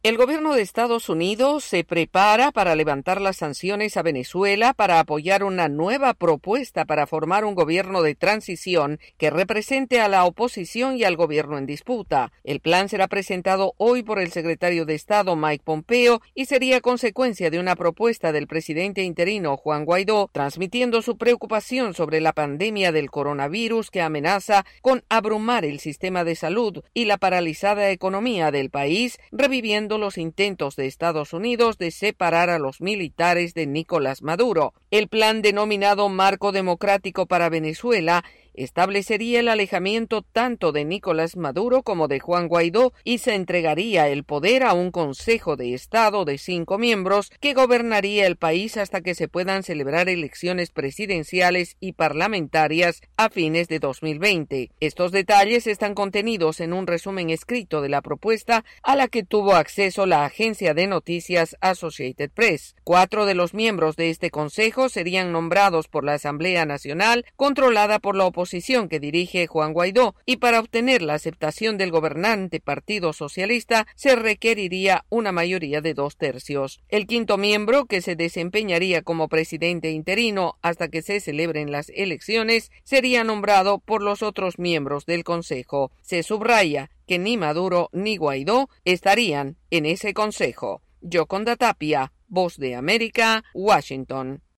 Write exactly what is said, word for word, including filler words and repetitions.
El gobierno de Estados Unidos se prepara para levantar las sanciones a Venezuela para apoyar una nueva propuesta para formar un gobierno de transición que represente a la oposición y al gobierno en disputa. El plan será presentado hoy por el secretario de Estado Mike Pompeo y sería consecuencia de una propuesta del presidente interino Juan Guaidó, transmitiendo su preocupación sobre la pandemia del coronavirus que amenaza con abrumar el sistema de salud y la paralizada economía del país, reviviendo los intentos de Estados Unidos de separar a los militares de Nicolás Maduro. El plan denominado Marco Democrático para Venezuela establecería el alejamiento tanto de Nicolás Maduro como de Juan Guaidó y se entregaría el poder a un Consejo de Estado de cinco miembros que gobernaría el país hasta que se puedan celebrar elecciones presidenciales y parlamentarias a fines de dos mil veinte. Estos detalles están contenidos en un resumen escrito de la propuesta a la que tuvo acceso la agencia de noticias Associated Press. Cuatro de los miembros de este consejo serían nombrados por la Asamblea Nacional, controlada por la oposición que dirige Juan Guaidó, y para obtener la aceptación del gobernante Partido Socialista se requeriría una mayoría de dos tercios. El quinto miembro, que se desempeñaría como presidente interino hasta que se celebren las elecciones, sería nombrado por los otros miembros del Consejo. Se subraya que ni Maduro ni Guaidó estarían en ese Consejo. Yoconda Tapia, Voz de América, Washington.